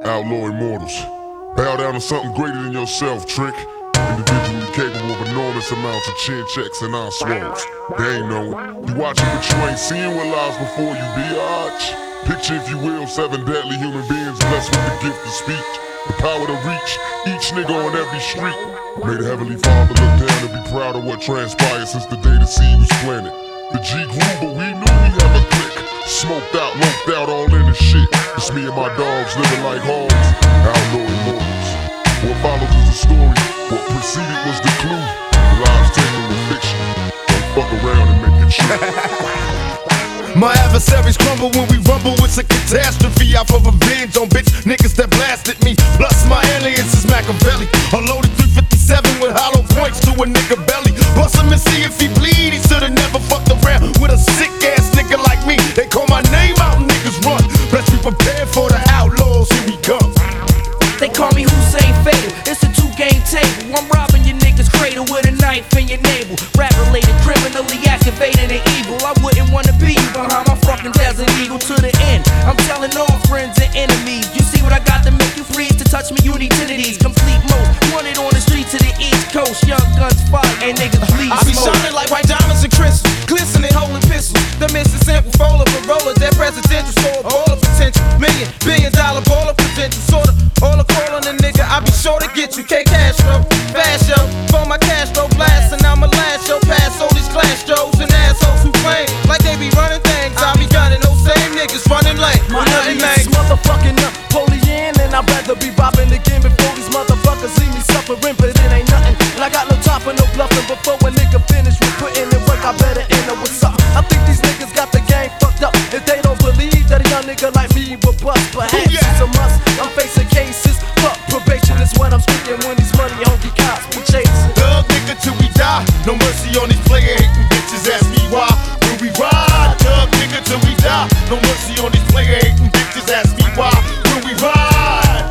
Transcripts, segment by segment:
Outlaw Immortals. Bow down to something greater than yourself, Trick. Individually capable of enormous amounts of chin checks and eye swallows. They ain't knowing. You watching but you ain't seeing what lies before you, biatch. Picture, if you will, 7 deadly human beings blessed with the gift of speech, the power to reach each nigga on every street. May the Heavenly Father look down and be proud of what transpired since the day the seed was planted. The G grew, but we knew we have a click. Smoked out, loped out, all in the shit. It's me and my dogs living like hogs. Outlaw Immortals. What follows is a story. What preceded was the clue. The lives taken with fiction. Don't fuck around and make it true. My adversaries crumble when we rumble. It's a catastrophe. Out for revenge on bitch niggas that blasted me. Plus my alias is Machiavelli. A loaded 357 with hollow points to a nigga belly. Bust him and see if he bleed. He should've never fucked around with a sick ass nigga like me. They call my name out and niggas run. Best be prepared for the outlaws. Here we come. They call me Hussein Fatal. It's a 2-game table. I'm robbing your niggas' cradle with a knife in your navel. Rap-related, criminally activated and evil. I wouldn't wanna be behind my fucking Desert Eagle to the end. I'm telling all friends and enemies. You see what I got to make you freeze? To touch me, you need titties. Complete most. Wanted on the streets of the East Coast. Young guns fire and niggas bleed I be shining like white diamonds and crystals, glistening, holding pistols. The missing sample folder for rollers. That presidential store, all of potential. $1 billion ball of potential. Sorta all a call on a nigga. I be sure to get you. K Castro, fast show. For my Castro blast, and I'ma last your pass. All these class Joes and assholes who claim like they be running things. I be gunning those same niggas running late. My Nothing name is motherfucking Napoleon, and I'd rather be robbing again before these motherfuckers see me suffering, but it ain't nothing. And I got no time for no bluffing. Before a nigga finish with putting in work, I better end up with something. I think these niggas got the game fucked up. If they don't believe that a young nigga like me will bust, perhaps it's a must. I'm facing cases, fuck probation is what I'm speaking when these money hungry cops be chasing. Thug nigga till we die. No mercy on these player hating bitches. Ask me why. When we ride. Thug nigga till we die. No mercy on these player hating bitches. Ask me why. When we ride.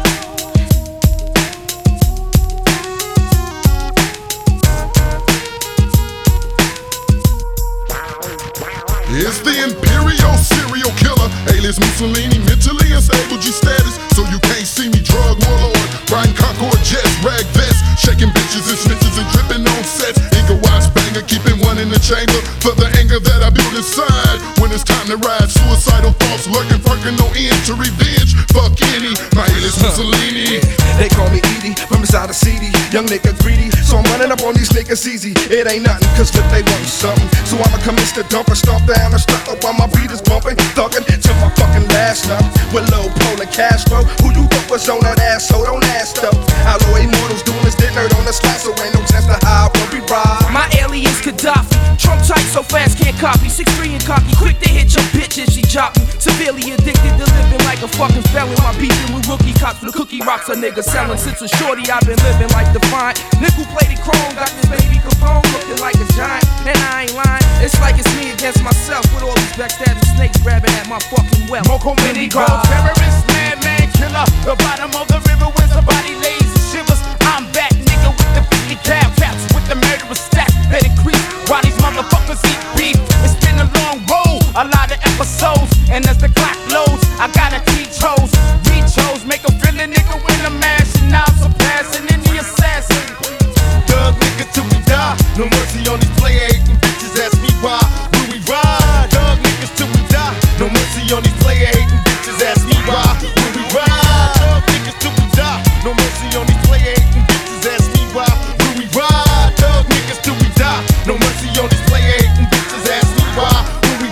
It's the Imperial serial killer, alias Mussolini, mentally unstable G status, so you can't see me. Drug warlord, riding Concord jets, rag vests, shaking bitches and snitches and dripping on sets. Eagle watch banger, keeping one in the chamber for the anger that I build inside. When it's time to ride, suicidal thoughts lurking, perking no end to revenge. Fuck any, my alias Mussolini. They call me Edie from inside the CD. Young nigga greedy, so I'm running up on these niggas easy. It ain't nothing, cause if they want something, so I'ma commence to dump and stomp down and stuff up while my beat is bumping. Thuggin' till my fucking last nut. With Lil Pole and Castro, who you thought was on that ass, so don't ask though. Outlaw Immortals doing this dick nerd on the slide, so ain't no chance to hide when we ride. My alias Gaddafi, Trump tight so fast can't copy. 6'3" and cocky, quick to hit your bitch if she drop me. Severely addicted to living like a fucking felon. My beefing with rookie cops for the cookie rocks a nigga selling. Since a shorty I've been living like Defiant. Nickel plated chrome, got this baby Capone looking like a giant. And I ain't lying, it's like it's me against myself. With all these backstabbing snakes grabbing at my fucking wealth. Moco Mini Gold, terrorist, madman, killer. The bottom of the river where somebody lays and shivers. I'm back, nigga, with the 50 cal caps, with the murderous stats that increase while these motherfuckers eat beef. It's been a long road, a lot of episodes, and as the clock loads, I gotta teach hoes, reach hoes, make a feel a nigga when I'm mashing out, surpassing any assassin. Thug nigga till we die, no mercy on these player hating bitches. Ask me why. When we ride, thug niggas till we die, no mercy on these player hating bitches. Ask me why. When we ride, thug niggas till we die, no mercy on these player hating bitches. Ask me why. When we ride, thug niggas till we die, no mercy on these player hating bitches. Ask me why. When we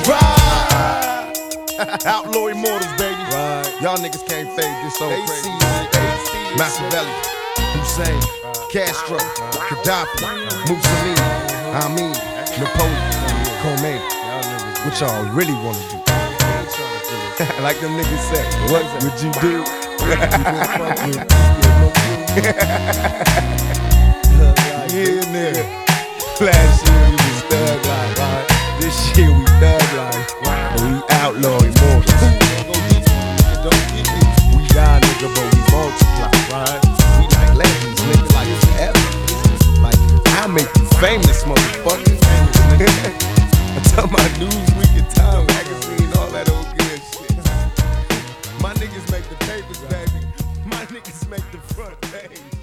ride. Outlaw Immortals, baby. Y'all niggas can't fade this so crazy. Machiavelli, Hussein, Castro, Gaddafi, Mussolini, I mean, Napoleon, Khomeini. What y'all really wanna do? Like them niggas say, what would you do? Yeah, nigga. Last year we was thug life, right? This year we thug life, but we outlaw Immortals. We die, nigga, but we multiply, right? We like legends, nigga, like forever. Like, I'll make you famous, motherfucker. I tell my Newsweek and Time magazine, all that old good shit. My niggas make the papers, baby. niggas make the front page.